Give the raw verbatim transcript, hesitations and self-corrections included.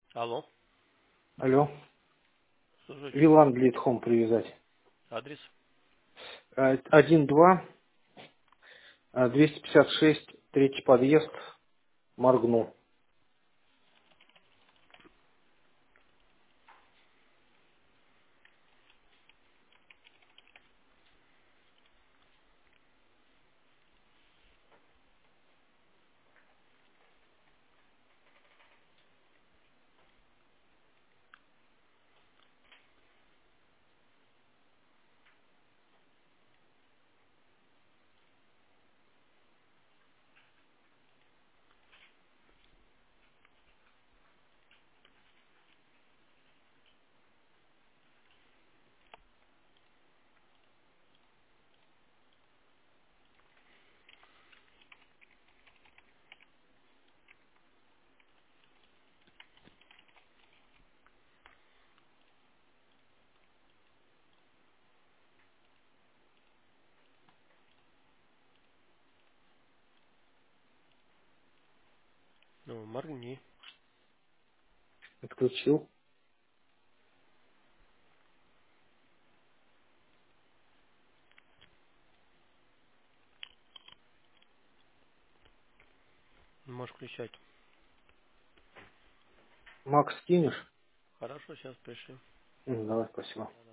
Алло, Алло. слушаю. Вилан Lead Home привязать. Адрес? Э, один два, э, двести пятьдесят шесть, третий подъезд, Моргну. Ну, моргни. Отключил. Можешь включать. Макс, кинешь? Хорошо, сейчас пришли. М, Давай, спасибо.